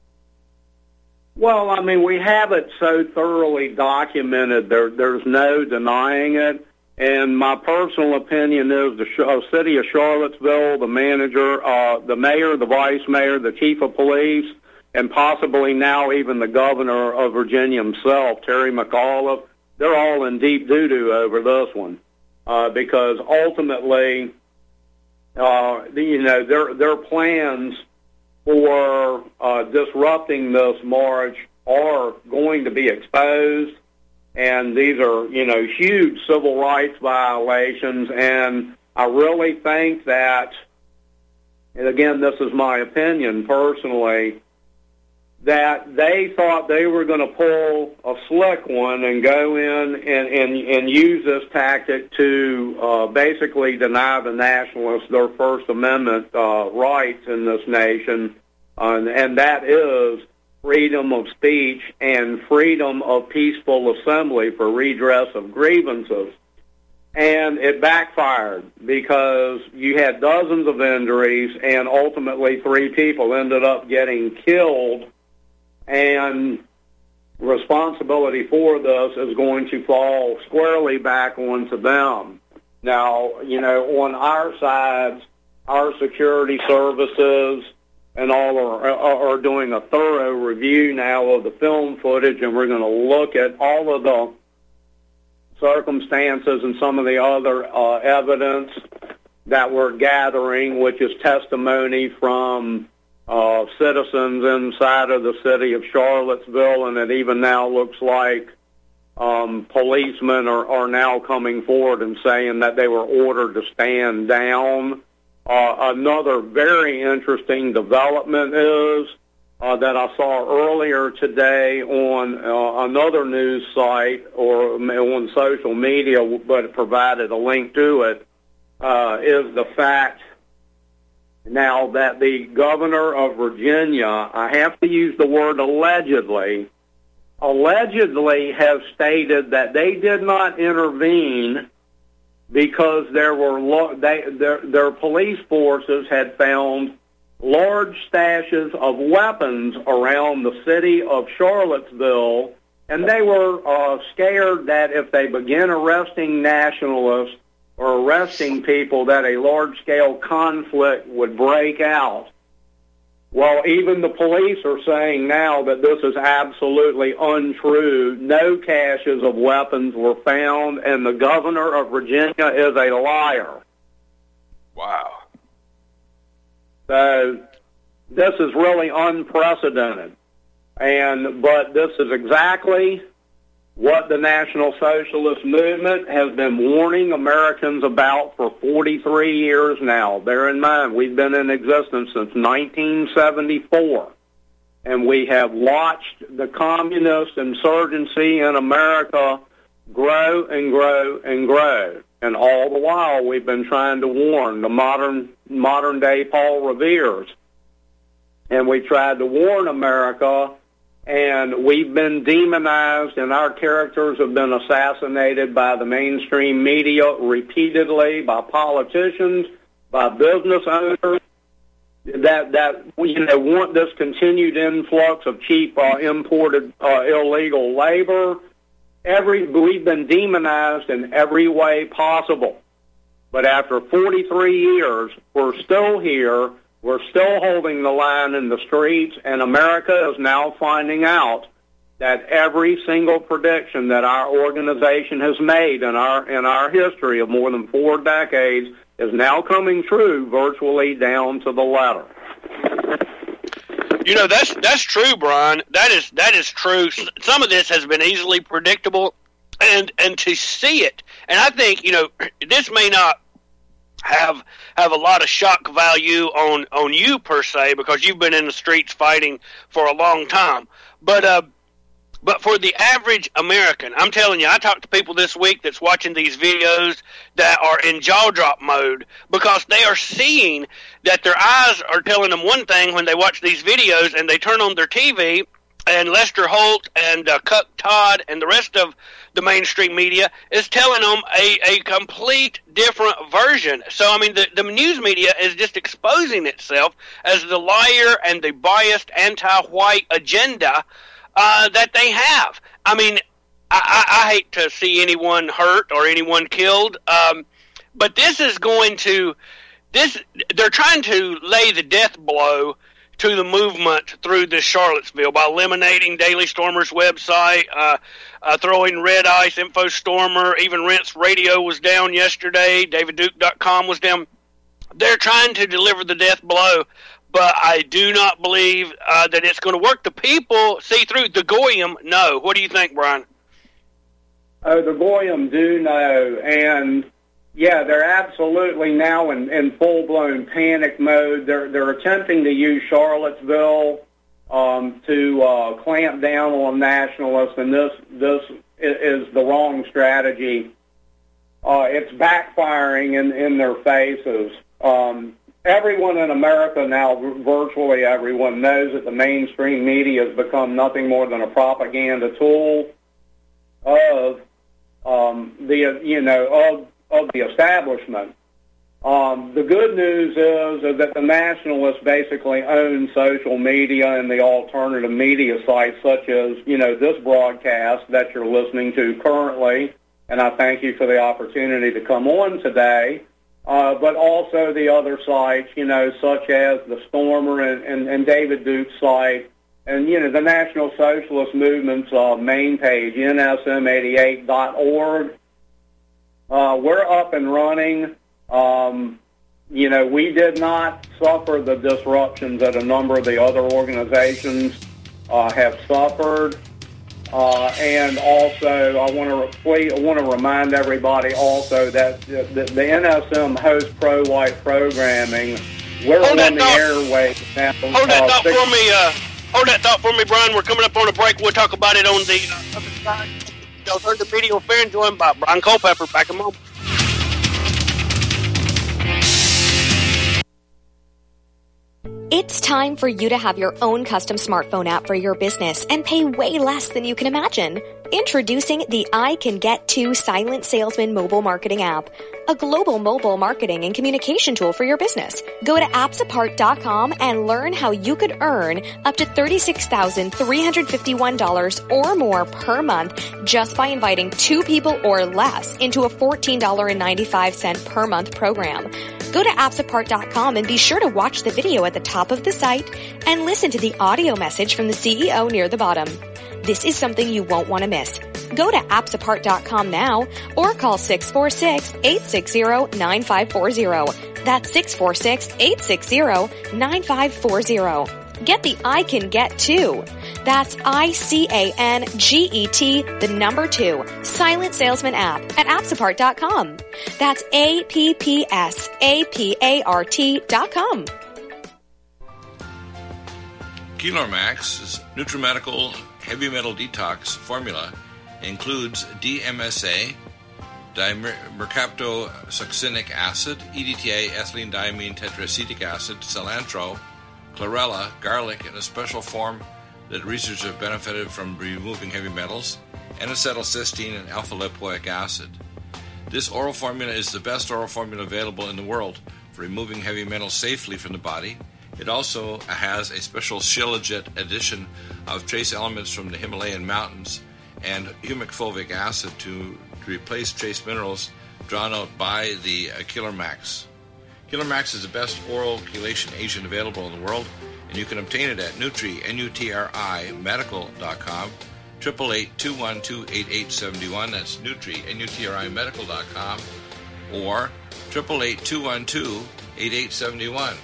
Well, I mean, we have it so thoroughly documented, there, there's no denying it. And my personal opinion is the uh, city of Charlottesville, the manager, uh, the mayor, the vice mayor, the chief of police, and possibly now even the governor of Virginia himself, Terry McAuliffe, they're all in deep doo-doo over this one. Uh, because ultimately, uh, you know, their, their plans for uh, disrupting this march are going to be exposed, and these are, you know, huge civil rights violations, and I really think that, and again, this is my opinion personally, that they thought they were going to pull a slick one and go in and, and, and use this tactic to uh, basically deny the nationalists their First Amendment uh, rights in this nation, uh, and, and that is freedom of speech and freedom of peaceful assembly for redress of grievances. And it backfired because you had dozens of injuries, and ultimately three people ended up getting killed, and responsibility for this is going to fall squarely back onto them. Now, you know, on our sides, our security services and all are, are doing a thorough review now of the film footage, and we're going to look at all of the circumstances and some of the other uh, evidence that we're gathering, which is testimony from uh, citizens inside of the city of Charlottesville, and it even now looks like um, policemen are, are now coming forward and saying that they were ordered to stand down. Uh, another very interesting development is Uh, that I saw earlier today on uh, another news site or on social media, but it provided a link to it, uh, is the fact now that the governor of Virginia, I have to use the word allegedly, allegedly has stated that they did not intervene because there were lo- they, their, their police forces had found large stashes of weapons around the city of Charlottesville, and they were uh, scared that if they began arresting nationalists or arresting people, that a large-scale conflict would break out. Well, even the police are saying now that this is absolutely untrue. No caches of weapons were found, and the governor of Virginia is a liar. Wow. So this is really unprecedented, and but this is exactly what the National Socialist Movement has been warning Americans about for forty-three years now. Bear in mind, we've been in existence since nineteen seventy-four, and we have watched the communist insurgency in America grow and grow and grow. And all the while, we've been trying to warn the modern, modern-day Paul Revere's. And we tried to warn America, and we've been demonized, and our characters have been assassinated by the mainstream media repeatedly, by politicians, by business owners that, that you know, want this continued influx of cheap uh, imported uh, illegal labor. Every we've been demonized in every way possible. But after forty-three years, we're still here. We're still holding the line in the streets, and America is now finding out that every single prediction that our organization has made in our in our history of more than four decades is now coming true virtually down to the letter. You know, that's that's true, Brian. That is that is true. Some of this has been easily predictable, and and to see it, and I think, you know, this may not have have a lot of shock value on on you per se, because you've been in the streets fighting for a long time. But uh, but for the average American, I'm telling you, I talked to people this week that's watching these videos that are in jaw drop mode because they are seeing that their eyes are telling them one thing when they watch these videos, and they turn on their T V, and Lester Holt and uh, Cuck Todd and the rest of the mainstream media is telling them a, a complete different version. So, I mean, the, the news media is just exposing itself as the liar and the biased anti-white agenda uh, that they have. I mean, I, I, I hate to see anyone hurt or anyone killed, um, but this is going to, this they're trying to lay the death blow to the movement through this Charlottesville by eliminating Daily Stormer's website, uh, uh, throwing Red Ice, InfoStormer, even Rent's Radio was down yesterday, David Duke dot com was down. They're trying to deliver the death blow, but I do not believe uh, that it's going to work. The people see through. The Goyim know. What do you think, Brian? Oh, the Goyim do know, and yeah, they're absolutely now in, in full-blown panic mode. They're they're attempting to use Charlottesville um, to uh, clamp down on nationalists, and this this is the wrong strategy. Uh, it's backfiring in, in their faces. Um, everyone in America now, virtually everyone, knows that the mainstream media has become nothing more than a propaganda tool of um, the you know of of the establishment. Um, the good news is, is that the nationalists basically own social media and the alternative media sites such as, you know, this broadcast that you're listening to currently, and I thank you for the opportunity to come on today, uh, but also the other sites, you know, such as the Stormer and, and, and David Duke's site, and, you know, the National Socialist Movement's uh, main page, N S M eighty-eight dot org. Uh, we're up and running. Um, you know, we did not suffer the disruptions that a number of the other organizations uh, have suffered. Uh, and also, I want to I want to remind everybody also that the, the, the N S M hosts pro-white programming. We're hold on the thought. airway now. Hold that uh, thought six, for me. Uh, hold that thought for me, Brian. We're coming up on a break. We'll talk about it on the uh, other side. Y'all heard the Media Fair, joined by Brian Culpepper. Back in a moment. It's time for you to have your own custom smartphone app for your business and pay way less than you can imagine. Introducing the I Can Get To Silent Salesman mobile marketing app, a global mobile marketing and communication tool for your business. Go to apps apart dot com and learn how you could earn up to thirty-six thousand three hundred fifty-one dollars or more per month just by inviting two people or less into a fourteen dollars and ninety-five cents per month program. Go to apps apart dot com and be sure to watch the video at the top of the site and listen to the audio message from the C E O near the bottom. This is something you won't want to miss. Go to apps apart dot com now or call six four six, eight six zero, nine five four zero. That's six four six, eight six zero, nine five four zero. Get the I Can Get To. That's I C A N G E T, the number two, Silent Salesman app at apps apart dot com. That's A P P S A P A R T dot com. Kilormax's NutriMedical Heavy Metal Detox formula includes D M S A, dimercaptosuccinic acid, E D T A, ethylene diamine tetraacetic acid, cilantro, chlorella, garlic, and a special form that researchers have benefited from removing heavy metals, N-acetylcysteine and alpha-lipoic acid. This oral formula is the best oral formula available in the world for removing heavy metals safely from the body. It also has a special Shilajit addition of trace elements from the Himalayan mountains and humic fulvic acid to, to replace trace minerals drawn out by the uh, Kilormax. Kilormax is the best oral chelation agent available in the world, and you can obtain it at Nutri, N U T R I, medical dot com, eight eight eight, two one two, eight eight seven one. That's Nutri, N U T R I, medical dot com, or eight eight eight, two one two, eight eight seven one.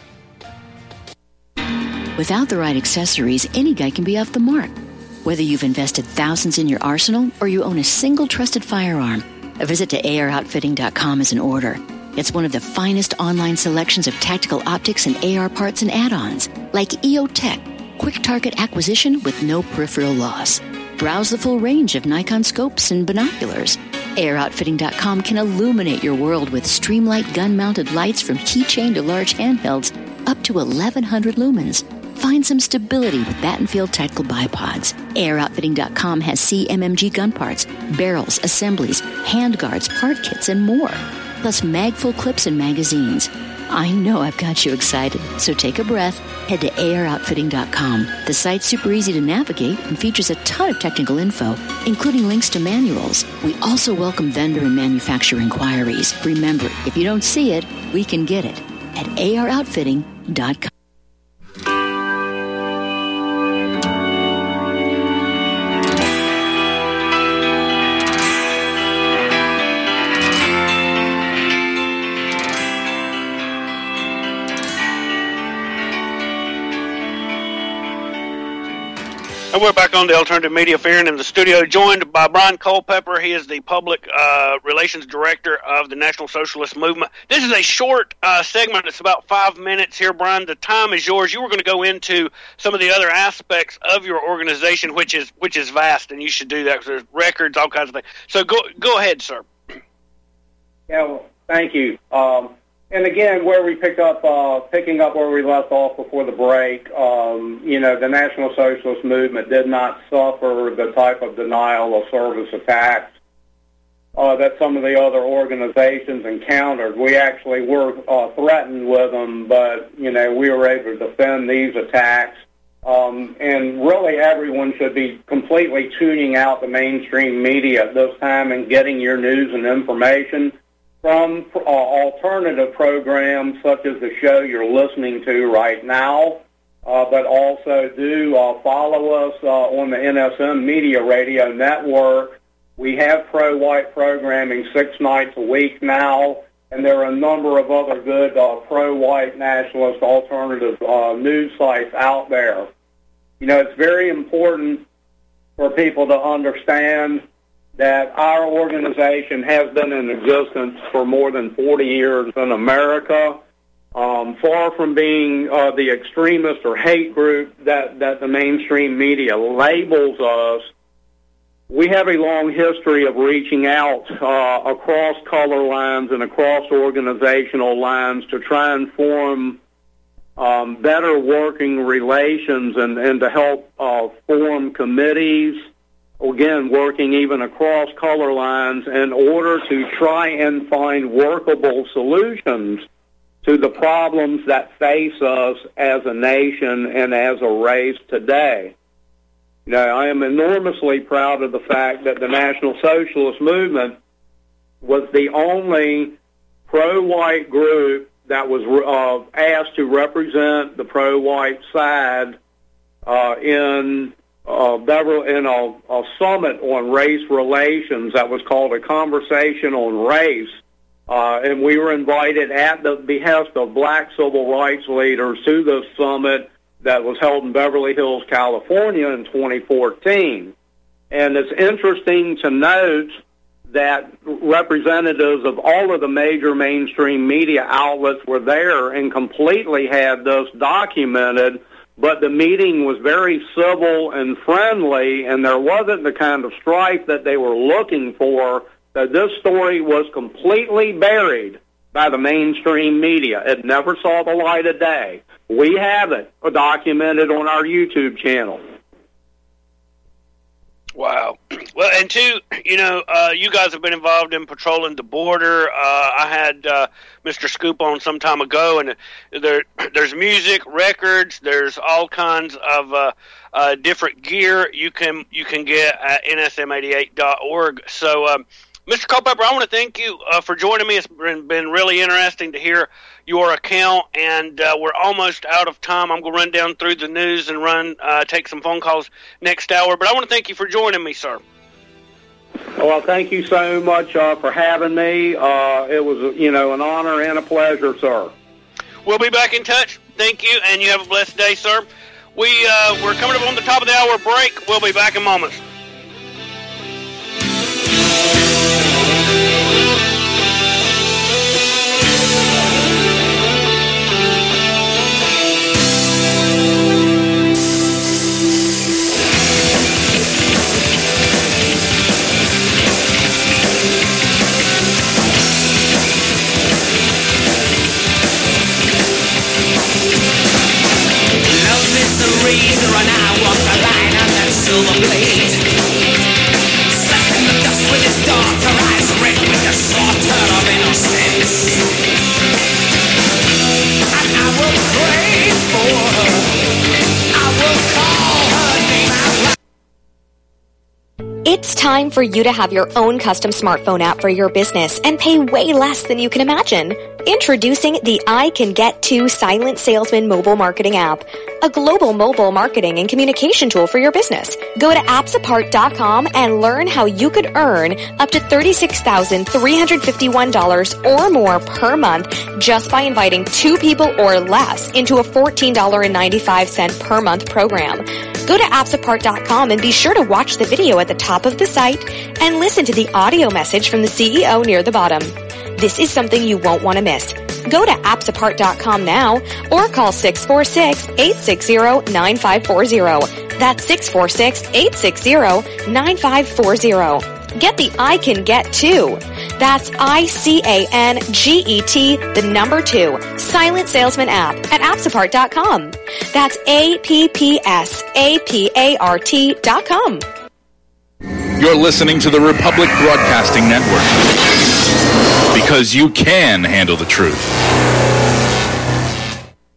Without the right accessories, any guy can be off the mark. Whether you've invested thousands in your arsenal or you own a single trusted firearm, a visit to A R outfitting dot com is in order. It's one of the finest online selections of tactical optics and A R parts and add-ons, like E O Tech, quick target acquisition with no peripheral loss. Browse the full range of Nikon scopes and binoculars. A R outfitting dot com can illuminate your world with Streamlight gun-mounted lights from keychain to large handhelds up to eleven hundred lumens. Find some stability with Battenfield Tactical Bipods. A R outfitting dot com has C M M G gun parts, barrels, assemblies, handguards, part kits, and more. Plus mag-full clips and magazines. I know I've got you excited, so take a breath. Head to A R outfitting dot com. The site's super easy to navigate and features a ton of technical info, including links to manuals. We also welcome vendor and manufacturer inquiries. Remember, if you don't see it, we can get it at A R outfitting dot com. And we're back on the Alternative Media Fair and in the studio, joined by Brian Culpepper. He is the Public uh, Relations Director of the National Socialist Movement. This is a short uh, segment. It's about five minutes here, Brian. The time is yours. You were going to go into some of the other aspects of your organization, which is which is vast, and you should do that because there's records, all kinds of things. So go go ahead, sir. Yeah, well, thank you. Um, And again, where we pick up, uh, picking up where we left off before the break, um, you know, the National Socialist Movement did not suffer the type of denial of service attacks uh, that some of the other organizations encountered. We actually were uh, threatened with them, but, you know, we were able to defend these attacks. Um, and really everyone should be completely tuning out the mainstream media at this time and getting your news and information from uh, alternative programs such as the show you're listening to right now. Uh, but also do uh, follow us uh, on the N S M Media Radio Network. We have pro-white programming six nights a week now, and there are a number of other good uh, pro-white nationalist alternative uh, news sites out there. You know, it's very important for people to understand that our organization has been in existence for more than forty years in America. Um, far from being uh, the extremist or hate group that, that the mainstream media labels us, we have a long history of reaching out uh, across color lines and across organizational lines to try and form um, better working relations and, and to help uh, form committees, again, working even across color lines in order to try and find workable solutions to the problems that face us as a nation and as a race today. You know, I am enormously proud of the fact that the National Socialist Movement was the only pro-white group that was uh, asked to represent the pro-white side uh, in uh, Beverly, in a, a summit on race relations that was called a Conversation on Race. Uh, and we were invited at the behest of black civil rights leaders to this summit that was held in Beverly Hills, California in twenty fourteen. And it's interesting to note that representatives of all of the major mainstream media outlets were there and completely had this documented, but the meeting was very civil and friendly, and there wasn't the kind of strife that they were looking for. So this story was completely buried by the mainstream media. It never saw the light of day. We have it documented on our YouTube channel. Wow. Well, and two, you know, uh, you guys have been involved in patrolling the border. Uh, I had uh, Mister Scoop on some time ago, and there, there's music, records, there's all kinds of uh, uh, different gear you can you can get at N S M eighty-eight dot org. So, um, Mister Culpepper, I want to thank you uh, for joining me. It's been, been really interesting to hear your account, and uh, we're almost out of time. I'm going to run down through the news and run uh, take some phone calls next hour. But I want to thank you for joining me, sir. Well, thank you so much uh, for having me. Uh, it was, you know, an honor and a pleasure, sir. We'll be back in touch. Thank you, and you have a blessed day, sir. We, uh, we're coming up on the top of the hour break. We'll be back in moments. Razor and I walk the line on that silver blade. Sucking the dust with his daughter, eyes red with the slaughter of innocence. And I will pray for her. I will call her name out loud. It's time for you to have your own custom smartphone app for your business and pay way less than you can imagine. Introducing the I Can Get To Silent Salesman mobile marketing app, a global mobile marketing and communication tool for your business. Go to apps apart dot com and learn how you could earn up to thirty-six thousand three hundred fifty-one dollars or more per month just by inviting two people or less into a fourteen dollars and ninety-five cents per month program. Go to apps apart dot com and be sure to watch the video at the top of the site and listen to the audio message from the C E O near the bottom. This is something you won't want to miss. Go to apps apart dot com now or call six four six, eight six zero, nine five four zero. That's six four six, eight six zero, nine five four zero. Get the I Can Get To. That's I C A N G E T, the number two, Silent Salesman app at apps apart dot com. That's A P P S A P A R T dot com. You're listening to the Republic Broadcasting Network. Because you can handle the truth.